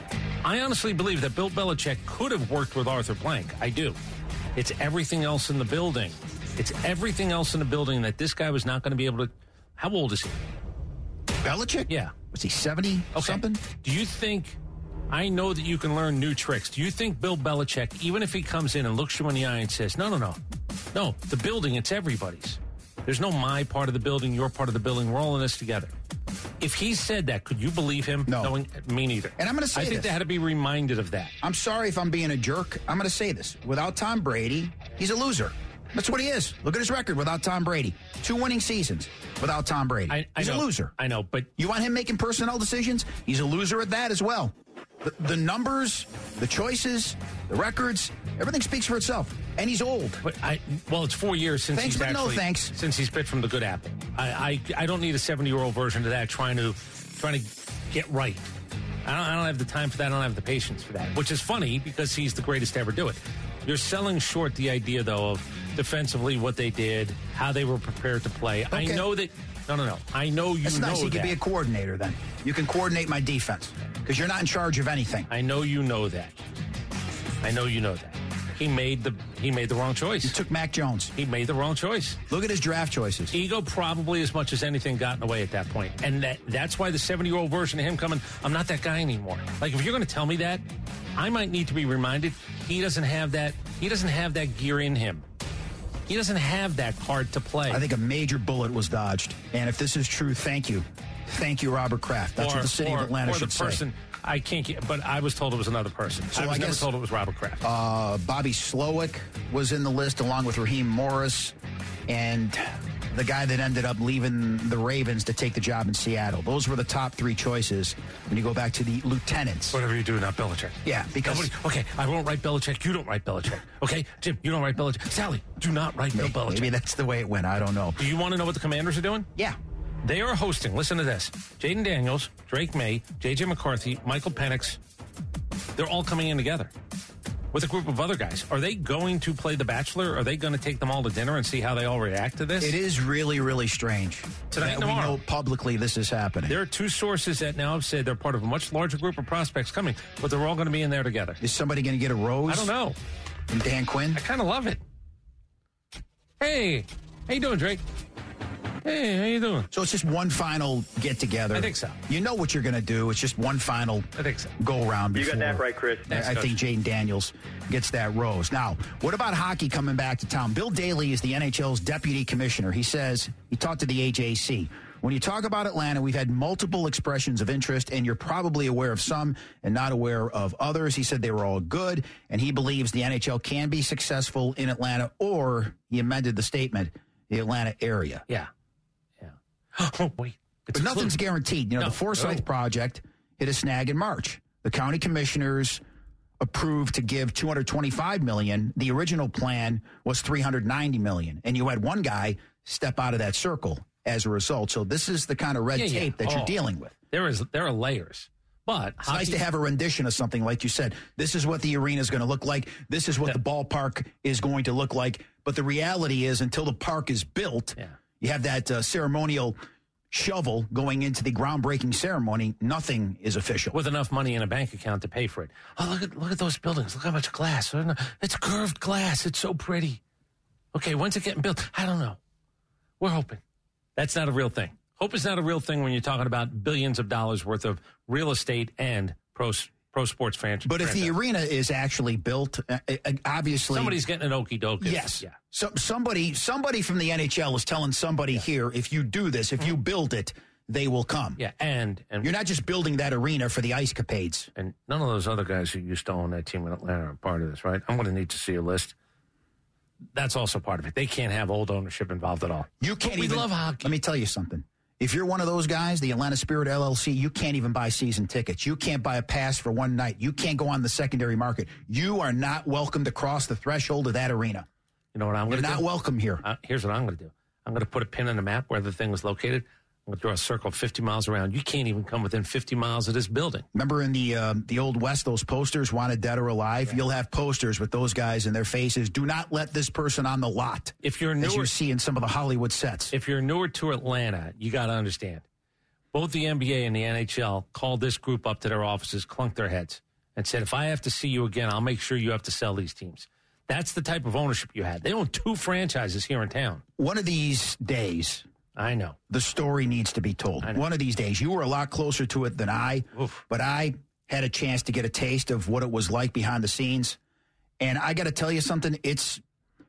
[SPEAKER 6] I honestly believe that Bill Belichick could have worked with Arthur Blank. I do. It's everything else in the building. It's everything else in the building that this guy was not going to be able to. How old is he?
[SPEAKER 5] Belichick?
[SPEAKER 6] Yeah.
[SPEAKER 5] Was he seventy
[SPEAKER 6] okay.
[SPEAKER 5] something?
[SPEAKER 6] Do you think... I know that you can learn new tricks. Do you think Bill Belichick, even if he comes in and looks you in the eye and says, no, no, no, no, the building, it's everybody's. There's no my part of the building, your part of the building. We're all in this together. If he said that, could you believe him?
[SPEAKER 5] No.
[SPEAKER 6] Knowing, me neither.
[SPEAKER 5] And I'm going to say
[SPEAKER 6] I
[SPEAKER 5] this.
[SPEAKER 6] think they had to be reminded of that.
[SPEAKER 5] I'm sorry if I'm being a jerk. I'm going to say this. Without Tom Brady, he's a loser. That's what he is. Look at his record without Tom Brady. Two winning seasons without Tom Brady.
[SPEAKER 6] I, I
[SPEAKER 5] he's
[SPEAKER 6] know,
[SPEAKER 5] a loser.
[SPEAKER 6] I know, but...
[SPEAKER 5] You want him making personnel decisions? He's a loser at that as well. The, the numbers, the choices, the records, everything speaks for itself. And he's old.
[SPEAKER 6] But I, well, it's four years since
[SPEAKER 5] thanks,
[SPEAKER 6] he's
[SPEAKER 5] but
[SPEAKER 6] actually,
[SPEAKER 5] no thanks.
[SPEAKER 6] since he's bit from the good apple. I, I, I don't need a seventy-year-old version of that trying to trying to get right. I don't, I don't have the time for that. I don't have the patience for that, which is funny because he's the greatest to ever do it. You're selling short the idea, though, of defensively what they did, how they were prepared to play. Okay. I know that. No, no, no. I know you
[SPEAKER 5] That's
[SPEAKER 6] know
[SPEAKER 5] nice. You
[SPEAKER 6] that.
[SPEAKER 5] can be a coordinator then. You can coordinate my defense because you're not in charge of anything.
[SPEAKER 6] I know you know that. I know you know that. He made the he made the wrong choice.
[SPEAKER 5] He took Mac Jones.
[SPEAKER 6] He made the wrong choice.
[SPEAKER 5] Look at his draft choices.
[SPEAKER 6] Ego probably as much as anything got in the way at that point. And that that's why the seventy-year-old version of him coming, I'm not that guy anymore. Like, if you're going to tell me that, I might need to be reminded he doesn't have that he doesn't have that gear in him. He doesn't have that card to play.
[SPEAKER 5] I think a major bullet was dodged. And if this is true, thank you. Thank you, Robert Kraft. That's
[SPEAKER 6] or,
[SPEAKER 5] what the city
[SPEAKER 6] or,
[SPEAKER 5] of Atlanta
[SPEAKER 6] or
[SPEAKER 5] should
[SPEAKER 6] the person,
[SPEAKER 5] say.
[SPEAKER 6] I can't get, but I was told it was another person.
[SPEAKER 5] So
[SPEAKER 6] I was
[SPEAKER 5] I
[SPEAKER 6] never
[SPEAKER 5] guess,
[SPEAKER 6] told it was Robert Kraft.
[SPEAKER 5] Uh, Bobby Slowick was in the list along with Raheem Morris and the guy that ended up leaving the Ravens to take the job in Seattle. Those were the top three choices when you go back to the lieutenants.
[SPEAKER 6] Whatever you do, not Belichick.
[SPEAKER 5] Yeah, because...
[SPEAKER 6] Nobody, okay, I won't write Belichick. You don't write Belichick. Okay, Jim, you don't write Belichick. Sally, do not write
[SPEAKER 5] maybe,
[SPEAKER 6] Bill Belichick.
[SPEAKER 5] Maybe that's the way it went. I don't know.
[SPEAKER 6] Do you want to know what the Commanders are doing?
[SPEAKER 5] Yeah.
[SPEAKER 6] They are hosting, listen to this, Jaden Daniels, Drake May, J J McCarthy, Michael Penix. They're all coming in together with a group of other guys. Are they going to play The Bachelor? Are they going to take them all to dinner and see how they all react to this?
[SPEAKER 5] It is really, really strange.
[SPEAKER 6] Tonight and
[SPEAKER 5] we
[SPEAKER 6] tomorrow.
[SPEAKER 5] know publicly this is happening.
[SPEAKER 6] There are two sources that now have said they're part of a much larger group of prospects coming, but they're all going to be in there together.
[SPEAKER 5] Is somebody going to get a rose?
[SPEAKER 6] I don't know.
[SPEAKER 5] From Dan Quinn?
[SPEAKER 6] I kind of love it. Hey, how you doing, Drake? Hey, how you doing?
[SPEAKER 5] So it's just one final get-together.
[SPEAKER 6] I think so.
[SPEAKER 5] You know what you're going to do. It's just one final
[SPEAKER 6] I think so.
[SPEAKER 5] go-around.
[SPEAKER 12] You got that right, Chris.
[SPEAKER 5] I, I think Jaden Daniels gets that rose. Now, what about hockey coming back to town? Bill Daly is the N H L's deputy commissioner. He says, he talked to the A J C. When you talk about Atlanta, we've had multiple expressions of interest, and you're probably aware of some and not aware of others. He said they were all good, and he believes the N H L can be successful in Atlanta, or he amended the statement, the Atlanta area.
[SPEAKER 6] Yeah. Oh, wait.
[SPEAKER 5] But nothing's
[SPEAKER 6] clue.
[SPEAKER 5] guaranteed. You know,
[SPEAKER 6] no,
[SPEAKER 5] the Forsyth
[SPEAKER 6] no.
[SPEAKER 5] project hit a snag in March. The county commissioners approved to give two hundred twenty-five million dollars. The original plan was three hundred ninety million dollars. And you had one guy step out of that circle as a result. So this is the kind of red
[SPEAKER 6] yeah,
[SPEAKER 5] tape
[SPEAKER 6] yeah.
[SPEAKER 5] that
[SPEAKER 6] oh,
[SPEAKER 5] you're dealing with.
[SPEAKER 6] There is there are layers. But
[SPEAKER 5] it's hockey, nice to have a rendition of something like you said. This is what the arena is going to look like. This is what yeah. the ballpark is going to look like. But the reality is, until the park is built,
[SPEAKER 6] yeah.
[SPEAKER 5] you have that uh, ceremonial shovel going into the groundbreaking ceremony. Nothing is official.
[SPEAKER 6] With enough money in a bank account to pay for it. Oh, look at look at those buildings. Look how much glass. It's curved glass. It's so pretty. Okay, when's it getting built? I don't know. We're hoping. That's not a real thing. Hope is not a real thing when you're talking about billions of dollars worth of real estate and pro, pro sports franchise.
[SPEAKER 5] But if the arena is actually built, uh, uh, obviously...
[SPEAKER 6] Somebody's getting an okie dokie.
[SPEAKER 5] Yes.
[SPEAKER 6] Yeah.
[SPEAKER 5] So, somebody, somebody from the N H L is telling somebody yeah. here, if you do this, if mm-hmm. you build it, they will come.
[SPEAKER 6] Yeah, and, and...
[SPEAKER 5] You're not just building that arena for the ice capades.
[SPEAKER 6] And none of those other guys who used to own that team in Atlanta are part of this, right? I'm going to need to see a list. That's also part of it. They can't have old ownership involved at all.
[SPEAKER 5] You can't
[SPEAKER 6] but we
[SPEAKER 5] even
[SPEAKER 6] love hockey.
[SPEAKER 5] Let me tell you something. If you're one of those guys, the Atlanta Spirit L L C, you can't even buy season tickets. You can't buy a pass for one night. You can't go on the secondary market. You are not welcome to cross the threshold of that arena.
[SPEAKER 6] You know what I'm going to do?
[SPEAKER 5] You're not welcome here.
[SPEAKER 6] Uh, here's what I'm going to do. I'm going to put a pin on the map where the thing is located. I'm going to draw a circle fifty miles around. You can't even come within fifty miles of this building.
[SPEAKER 5] Remember in the um, the Old West, those posters, wanted dead or alive? Yeah. You'll have posters with those guys and their faces. Do not let this person on the lot.
[SPEAKER 6] If you're newer,
[SPEAKER 5] as you see in some of the Hollywood sets.
[SPEAKER 6] If you're newer to Atlanta, you got to understand. Both the N B A and the N H L called this group up to their offices, clunked their heads, and said, if I have to see you again, I'll make sure you have to sell these teams. That's the type of ownership you had. They own two franchises here in town.
[SPEAKER 5] One of these days...
[SPEAKER 6] I know.
[SPEAKER 5] The story needs to be told. One of these days. You were a lot closer to it than I, Oof. but I had a chance to get a taste of what it was like behind the scenes. And I got to tell you something, it's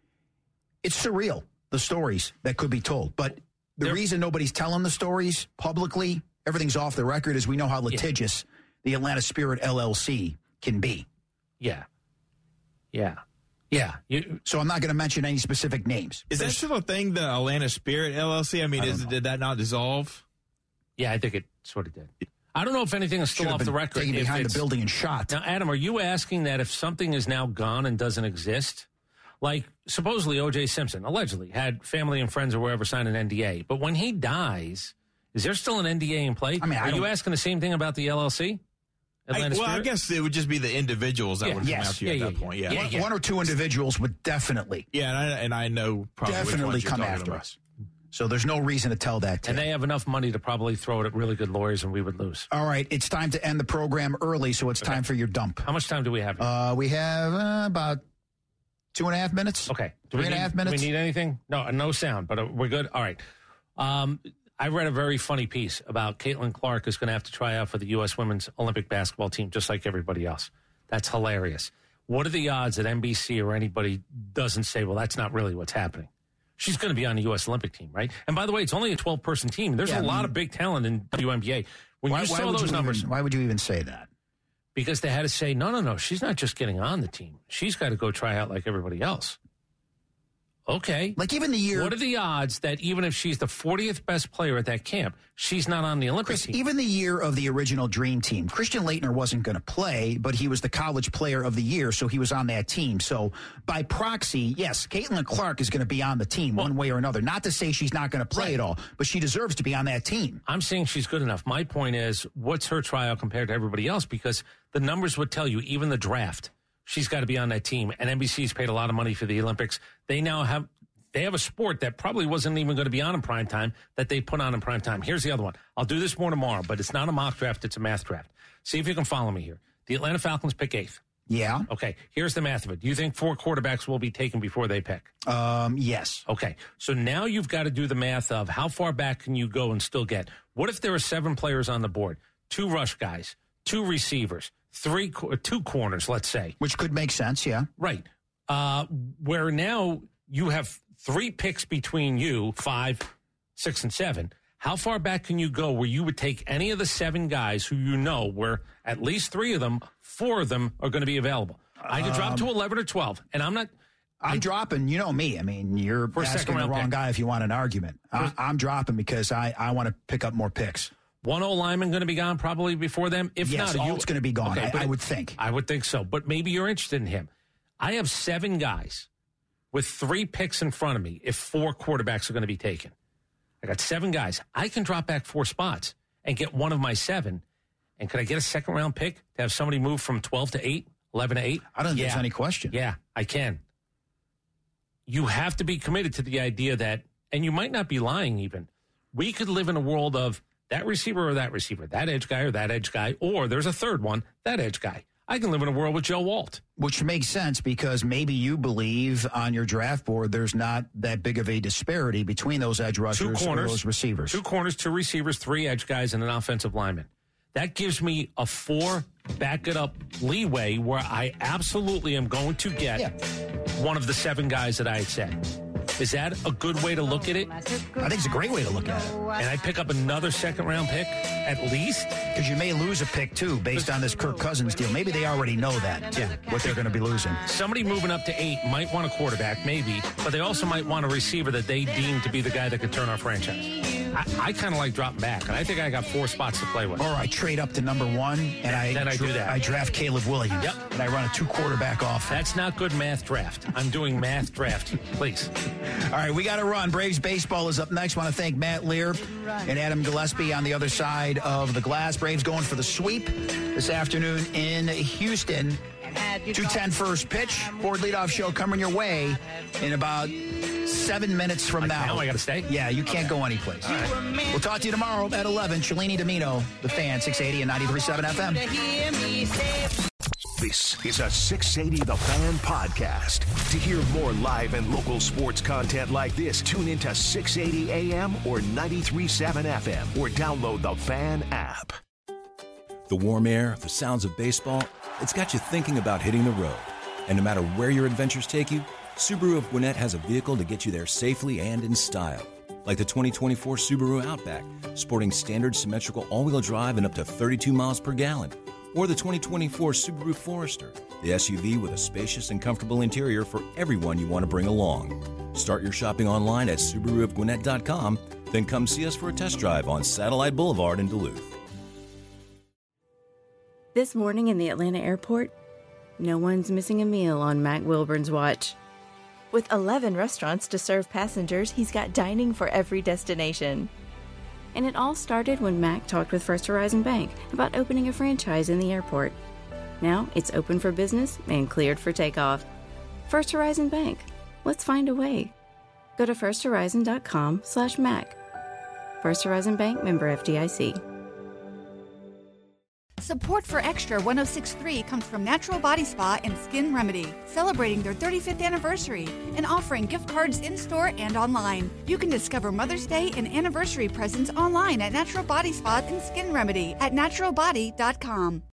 [SPEAKER 5] it's surreal, the stories that could be told. But the They're, reason nobody's telling the stories publicly, everything's off the record, is we know how litigious yeah. the Atlanta Spirit L L C can be.
[SPEAKER 6] Yeah. Yeah. Yeah. You,
[SPEAKER 5] so I'm not going to mention any specific names.
[SPEAKER 12] Is There's, that still a thing, the Atlanta Spirit L L C? I mean, I is, did that not dissolve?
[SPEAKER 6] Yeah, I think it sort of did. I don't know if anything is still off the record.
[SPEAKER 5] Taken behind the building and shot.
[SPEAKER 6] Now, Adam, are you asking that if something is now gone and doesn't exist? Like, supposedly O J Simpson, allegedly, had family and friends or wherever sign an N D A. But when he dies, is there still an N D A in play?
[SPEAKER 5] I mean, I
[SPEAKER 6] are you asking the same thing about the L L C?
[SPEAKER 12] I, well, Spirit? I guess it would just be the individuals that yeah, would come
[SPEAKER 5] yes.
[SPEAKER 12] out to you
[SPEAKER 5] yeah,
[SPEAKER 12] at
[SPEAKER 5] yeah,
[SPEAKER 12] that point. Yeah,
[SPEAKER 5] yeah. One, yeah. one or two individuals would definitely.
[SPEAKER 12] Yeah, and I, and I know probably
[SPEAKER 5] definitely come after
[SPEAKER 12] about.
[SPEAKER 5] us. So there's no reason to tell that.
[SPEAKER 6] And they have enough money to probably throw it at really good lawyers, and we would lose.
[SPEAKER 5] All right, it's time to end the program early, so it's okay. time for your dump.
[SPEAKER 6] How much time do we have?
[SPEAKER 5] Uh, we have uh, about two and a half minutes.
[SPEAKER 6] Okay,
[SPEAKER 5] do three and
[SPEAKER 6] need,
[SPEAKER 5] a half minutes.
[SPEAKER 6] Do we need anything? No, no sound, but uh, we're good. All right. Um, I read a very funny piece about Caitlin Clark is going to have to try out for the U S Women's Olympic basketball team, just like everybody else. That's hilarious. What are the odds that N B C or anybody doesn't say, well, that's not really what's happening? She's going to be on the U S Olympic team, right? And by the way, it's only a twelve-person team. There's yeah, a I mean, lot of big talent in W N B A. When why, you saw those
[SPEAKER 5] you
[SPEAKER 6] numbers,
[SPEAKER 5] even, why would you even say that?
[SPEAKER 6] Because they had to say, no, no, no, she's not just getting on the team. She's got to go try out like everybody else. Okay.
[SPEAKER 5] Like even the year.
[SPEAKER 6] What are the odds that even if she's the fortieth best player at that camp, she's not on the Olympic
[SPEAKER 5] Chris,
[SPEAKER 6] team?
[SPEAKER 5] Even the year of the original Dream Team, Christian Laettner wasn't going to play, but he was the college player of the year, so he was on that team. So by proxy, yes, Caitlin Clark is going to be on the team well, one way or another. Not to say she's not going to play right. at all, but she deserves to be on that team.
[SPEAKER 6] I'm saying she's good enough. My point is, what's her trial compared to everybody else? Because the numbers would tell you, even the draft, she's got to be on that team. And N B C's paid a lot of money for the Olympics. They now have... They have a sport that probably wasn't even going to be on in prime time that they put on in prime time. Here's the other one. I'll do this more tomorrow, but it's not a mock draft. It's a math draft. See if you can follow me here. The Atlanta Falcons pick eighth.
[SPEAKER 5] Yeah.
[SPEAKER 6] Okay. Here's the math of it. Do you think four quarterbacks will be taken before they pick?
[SPEAKER 5] Um, yes.
[SPEAKER 6] Okay. So now you've got to do the math of how far back can you go and still get. What if there are seven players on the board? Two rush guys, two receivers, three, two corners, let's say.
[SPEAKER 5] Which could make sense, yeah.
[SPEAKER 6] Right. Uh, where now you have three picks between you, five, six, and seven. How far back can you go where you would take any of the seven guys who you know where at least three of them, four of them are going to be available? I could um, drop to eleven or twelve, and I'm not.
[SPEAKER 5] I'm I, dropping. You know me. I mean, you're asking the wrong pick. guy if you want an argument. I, I'm dropping because I, I want to pick up more picks.
[SPEAKER 6] One O lineman going to be gone probably before them. If
[SPEAKER 5] yes,
[SPEAKER 6] not,
[SPEAKER 5] all
[SPEAKER 6] you,
[SPEAKER 5] it's going to be gone.
[SPEAKER 6] Okay,
[SPEAKER 5] I, I would think.
[SPEAKER 6] I would think so, but maybe you're interested in him. I have seven guys with three picks in front of me if four quarterbacks are going to be taken. I got seven guys. I can drop back four spots and get one of my seven. And could I get a second round pick to have somebody move from twelve to eight, eleven to eight?
[SPEAKER 5] I don't think
[SPEAKER 6] yeah.
[SPEAKER 5] there's any question.
[SPEAKER 6] Yeah, I can. You have to be committed to the idea that, and you might not be lying even, we could live in a world of that receiver or that receiver, that edge guy or that edge guy, or there's a third one, that edge guy. I can live in a world with Joe Walt.
[SPEAKER 5] Which makes sense because maybe you believe on your draft board there's not that big of a disparity between those edge rushers
[SPEAKER 6] two corners,
[SPEAKER 5] or those receivers.
[SPEAKER 6] Two corners, two receivers, three edge guys, and an offensive lineman. That gives me a four back-it-up leeway where I absolutely am going to get yeah. one of the seven guys that I had said. Is that a good way to look at it?
[SPEAKER 5] I think it's a great way to look at it.
[SPEAKER 6] And I pick up another second-round pick, at least?
[SPEAKER 5] Because you may lose a pick, too, based on this Kirk Cousins deal. Maybe they already know that, yeah, what they're going to be losing.
[SPEAKER 6] Somebody moving up to eight might want a quarterback, maybe, but they also might want a receiver that they deem to be the guy that could turn our franchise. I, I kind of like dropping back, and I think I got four spots to play with.
[SPEAKER 5] Or I trade up to number one, and I,
[SPEAKER 6] then I
[SPEAKER 5] dra-
[SPEAKER 6] do that.
[SPEAKER 5] I draft Caleb Williams.
[SPEAKER 6] Yep.
[SPEAKER 5] And I run a two-quarterback offense.
[SPEAKER 6] That's not good math draft. I'm doing math draft, please.
[SPEAKER 5] All right, we got to run. Braves baseball is up next. Want to thank Matt Lear and Adam Gillespie on the other side of the glass. Braves going for the sweep this afternoon in Houston. two ten first pitch. Ford leadoff show coming your way in about seven minutes from
[SPEAKER 6] like
[SPEAKER 5] now.
[SPEAKER 6] Now I got to stay?
[SPEAKER 5] Yeah, you can't okay. go anyplace. All right. We'll talk to you tomorrow at eleven. Cellini Domino, The Fan, six eighty and ninety-three point seven F M.
[SPEAKER 2] This is a six eighty The Fan podcast. To hear more live and local sports content like this, tune into six eighty A M or ninety-three point seven F M or download the Fan app.
[SPEAKER 1] The warm air, the sounds of baseball, it's got you thinking about hitting the road. And no matter where your adventures take you, Subaru of Gwinnett has a vehicle to get you there safely and in style. Like the twenty twenty-four Subaru Outback, sporting standard symmetrical all-wheel drive and up to thirty-two miles per gallon. Or the twenty twenty-four Subaru Forester, the S U V with a spacious and comfortable interior for everyone you want to bring along. Start your shopping online at Subaru of Gwinnett dot com, then come see us for a test drive on Satellite Boulevard in Duluth.
[SPEAKER 13] This morning in the Atlanta airport, no one's missing a meal on Mac Wilburn's watch. With eleven restaurants to serve passengers, he's got dining for every destination. And it all started when Mac talked with First Horizon Bank about opening a franchise in the airport. Now it's open for business and cleared for takeoff. First Horizon Bank. Let's find a way. Go to first horizon dot com slash Mac. First Horizon Bank, member F D I C.
[SPEAKER 9] Support for Extra one oh six point three comes from Natural Body Spa and Skin Remedy, celebrating their thirty-fifth anniversary and offering gift cards in-store and online. You can discover Mother's Day and anniversary presents online at Natural Body Spa and Skin Remedy at natural body dot com.